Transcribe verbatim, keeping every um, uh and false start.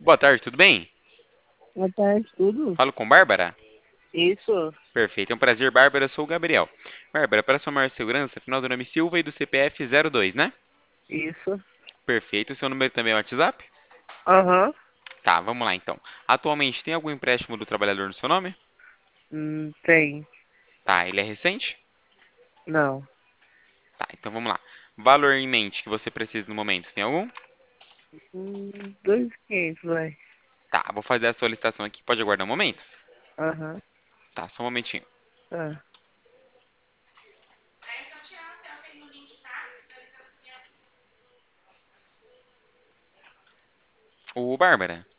Boa tarde, tudo bem? Boa tarde, tudo? Falo com Bárbara? Isso, Perfeito, é um prazer, Bárbara. Eu sou o Gabriel. Bárbara, para sua maior segurança, final do nome Silva e do C P F zero dois, né? isso. Perfeito, o seu número também é o WhatsApp? Aham. Tá, vamos lá então. Atualmente tem algum empréstimo do trabalhador no seu nome? Hum, tem. Tá, ele é recente? Não. Tá, então vamos lá. Valor em mente que você precisa no momento, tem algum? Hum, dois mil e quinhentos, vai. Tá, vou fazer a solicitação aqui. Pode aguardar um momento? Aham. Tá, só um momentinho. Tá. Ô, Bárbara.